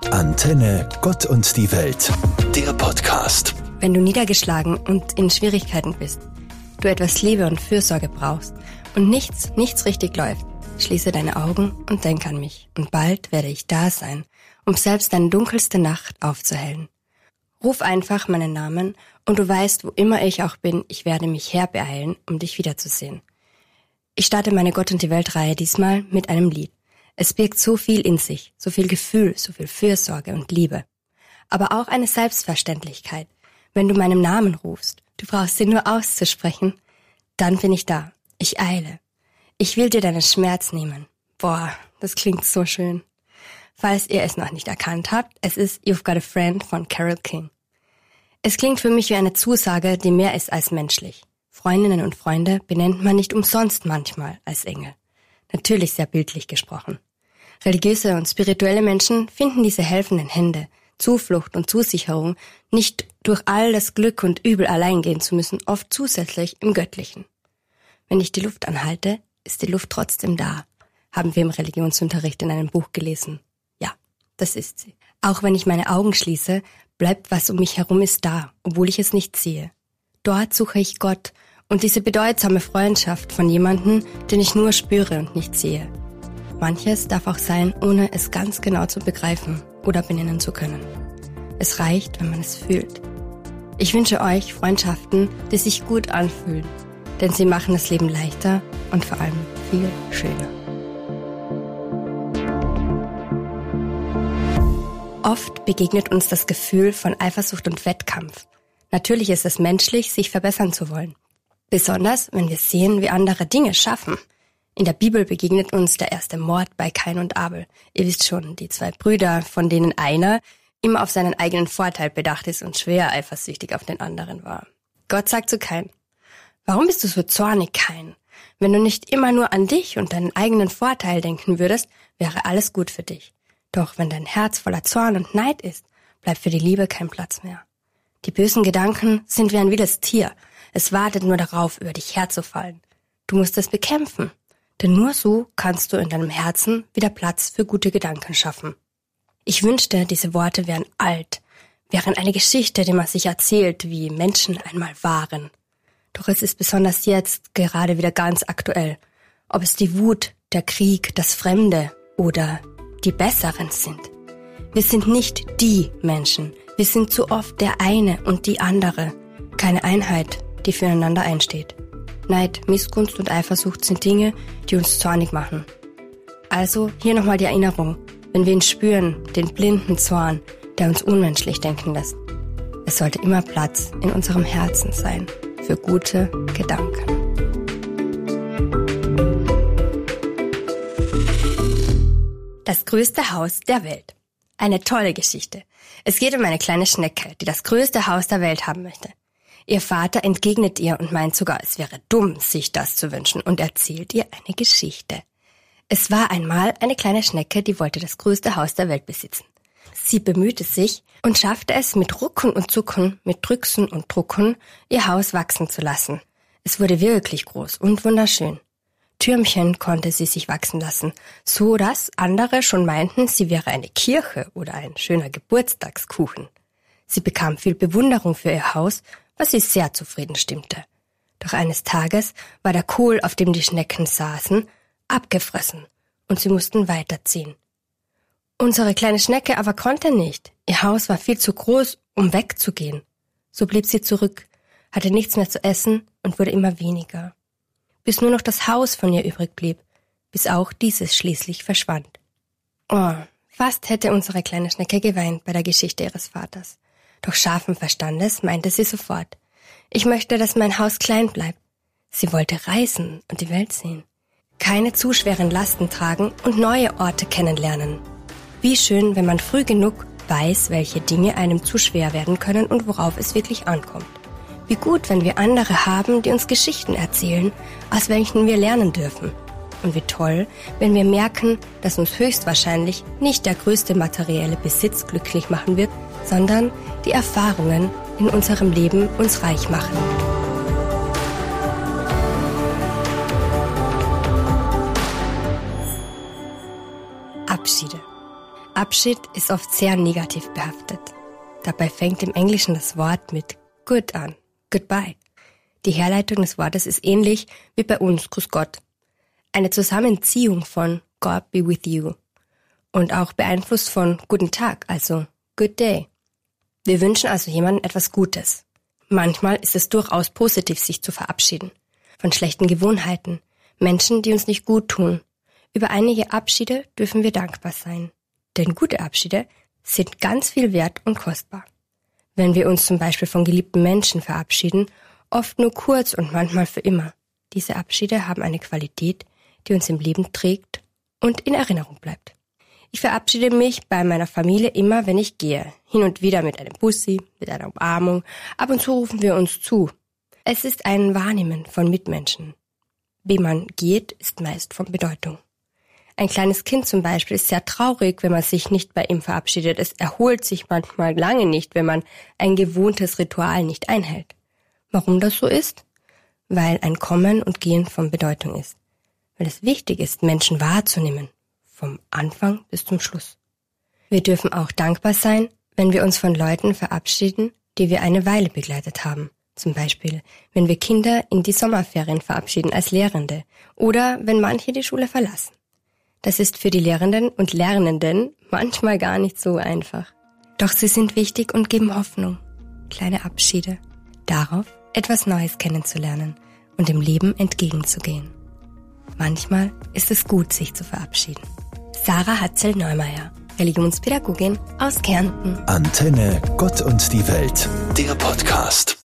Antenne Gott und die Welt, der Podcast. Wenn du niedergeschlagen und in Schwierigkeiten bist, du etwas Liebe und Fürsorge brauchst und nichts richtig läuft, schließe deine Augen und denk an mich. Und bald werde ich da sein, um selbst deine dunkelste Nacht aufzuhellen. Ruf einfach meinen Namen und du weißt, wo immer ich auch bin, ich werde mich herbeeilen, um dich wiederzusehen. Ich starte meine Gott und die Welt-Reihe diesmal mit einem Lied. Es birgt so viel in sich, so viel Gefühl, so viel Fürsorge und Liebe. Aber auch eine Selbstverständlichkeit. Wenn du meinen Namen rufst, du brauchst ihn nur auszusprechen, dann bin ich da. Ich eile. Ich will dir deinen Schmerz nehmen. Boah, das klingt so schön. Falls ihr es noch nicht erkannt habt, es ist You've Got a Friend von Carole King. Es klingt für mich wie eine Zusage, die mehr ist als menschlich. Freundinnen und Freunde benennt man nicht umsonst manchmal als Engel. Natürlich sehr bildlich gesprochen. Religiöse und spirituelle Menschen finden diese helfenden Hände, Zuflucht und Zusicherung, nicht durch all das Glück und Übel allein gehen zu müssen, oft zusätzlich im Göttlichen. Wenn ich die Luft anhalte, ist die Luft trotzdem da, haben wir im Religionsunterricht in einem Buch gelesen. Ja, das ist sie. Auch wenn ich meine Augen schließe, bleibt was um mich herum ist da, obwohl ich es nicht sehe. Dort suche ich Gott und diese bedeutsame Freundschaft von jemandem, den ich nur spüre und nicht sehe. Manches darf auch sein, ohne es ganz genau zu begreifen oder benennen zu können. Es reicht, wenn man es fühlt. Ich wünsche euch Freundschaften, die sich gut anfühlen, denn sie machen das Leben leichter und vor allem viel schöner. Oft begegnet uns das Gefühl von Eifersucht und Wettkampf. Natürlich ist es menschlich, sich verbessern zu wollen. Besonders, wenn wir sehen, wie andere Dinge schaffen. In der Bibel begegnet uns der erste Mord bei Kain und Abel. Ihr wisst schon, die zwei Brüder, von denen einer immer auf seinen eigenen Vorteil bedacht ist und schwer eifersüchtig auf den anderen war. Gott sagt zu Kain: Warum bist du so zornig, Kain? Wenn du nicht immer nur an dich und deinen eigenen Vorteil denken würdest, wäre alles gut für dich. Doch wenn dein Herz voller Zorn und Neid ist, bleibt für die Liebe kein Platz mehr. Die bösen Gedanken sind wie ein wildes Tier. Es wartet nur darauf, über dich herzufallen. Du musst es bekämpfen. Denn nur so kannst du in deinem Herzen wieder Platz für gute Gedanken schaffen. Ich wünschte, diese Worte wären alt, wären eine Geschichte, die man sich erzählt, wie Menschen einmal waren. Doch es ist besonders jetzt gerade wieder ganz aktuell. Ob es die Wut, der Krieg, das Fremde oder die Besseren sind. Wir sind nicht die Menschen. Wir sind zu oft der eine und die andere. Keine Einheit, die füreinander einsteht. Neid, Missgunst und Eifersucht sind Dinge, die uns zornig machen. Also hier nochmal die Erinnerung, wenn wir ihn spüren, den blinden Zorn, der uns unmenschlich denken lässt. Es sollte immer Platz in unserem Herzen sein für gute Gedanken. Das größte Haus der Welt. Eine tolle Geschichte. Es geht um eine kleine Schnecke, die das größte Haus der Welt haben möchte. Ihr Vater entgegnet ihr und meint sogar, es wäre dumm, sich das zu wünschen, und erzählt ihr eine Geschichte. Es war einmal eine kleine Schnecke, die wollte das größte Haus der Welt besitzen. Sie bemühte sich und schaffte es mit Rucken und Zucken, mit Drücksen und Drucken, ihr Haus wachsen zu lassen. Es wurde wirklich groß und wunderschön. Türmchen konnte sie sich wachsen lassen, so dass andere schon meinten, sie wäre eine Kirche oder ein schöner Geburtstagskuchen. Sie bekam viel Bewunderung für ihr Haus, was sie sehr zufrieden stimmte. Doch eines Tages war der Kohl, auf dem die Schnecken saßen, abgefressen und sie mussten weiterziehen. Unsere kleine Schnecke aber konnte nicht. Ihr Haus war viel zu groß, um wegzugehen. So blieb sie zurück, hatte nichts mehr zu essen und wurde immer weniger. Bis nur noch das Haus von ihr übrig blieb, bis auch dieses schließlich verschwand. Oh, fast hätte unsere kleine Schnecke geweint bei der Geschichte ihres Vaters. Doch scharfen Verstandes meinte sie sofort: Ich möchte, dass mein Haus klein bleibt. Sie wollte reisen und die Welt sehen. Keine zu schweren Lasten tragen und neue Orte kennenlernen. Wie schön, wenn man früh genug weiß, welche Dinge einem zu schwer werden können und worauf es wirklich ankommt. Wie gut, wenn wir andere haben, die uns Geschichten erzählen, aus welchen wir lernen dürfen. Und wie toll, wenn wir merken, dass uns höchstwahrscheinlich nicht der größte materielle Besitz glücklich machen wird, sondern die Erfahrungen in unserem Leben uns reich machen. Abschiede. Abschied ist oft sehr negativ behaftet. Dabei fängt im Englischen das Wort mit good an, goodbye. Die Herleitung des Wortes ist ähnlich wie bei uns Grüß Gott. Eine Zusammenziehung von God be with you und auch beeinflusst von Guten Tag, also Good Day. Wir wünschen also jemandem etwas Gutes. Manchmal ist es durchaus positiv, sich zu verabschieden. Von schlechten Gewohnheiten, Menschen, die uns nicht gut tun. Über einige Abschiede dürfen wir dankbar sein. Denn gute Abschiede sind ganz viel wert und kostbar. Wenn wir uns zum Beispiel von geliebten Menschen verabschieden, oft nur kurz und manchmal für immer. Diese Abschiede haben eine Qualität, die uns im Leben trägt und in Erinnerung bleibt. Ich verabschiede mich bei meiner Familie immer, wenn ich gehe. Hin und wieder mit einem Bussi, mit einer Umarmung. Ab und zu rufen wir uns zu. Es ist ein Wahrnehmen von Mitmenschen. Wie man geht, ist meist von Bedeutung. Ein kleines Kind zum Beispiel ist sehr traurig, wenn man sich nicht bei ihm verabschiedet. Es erholt sich manchmal lange nicht, wenn man ein gewohntes Ritual nicht einhält. Warum das so ist? Weil ein Kommen und Gehen von Bedeutung ist. Weil es wichtig ist, Menschen wahrzunehmen. Vom Anfang bis zum Schluss. Wir dürfen auch dankbar sein, wenn wir uns von Leuten verabschieden, die wir eine Weile begleitet haben. Zum Beispiel, wenn wir Kinder in die Sommerferien verabschieden als Lehrende oder wenn manche die Schule verlassen. Das ist für die Lehrenden und Lernenden manchmal gar nicht so einfach. Doch sie sind wichtig und geben Hoffnung. Kleine Abschiede. Darauf, etwas Neues kennenzulernen und dem Leben entgegenzugehen. Manchmal ist es gut, sich zu verabschieden. Sarah Hatzel-Neumeier, Religionspädagogin aus Kärnten. Antenne Gott und die Welt, der Podcast.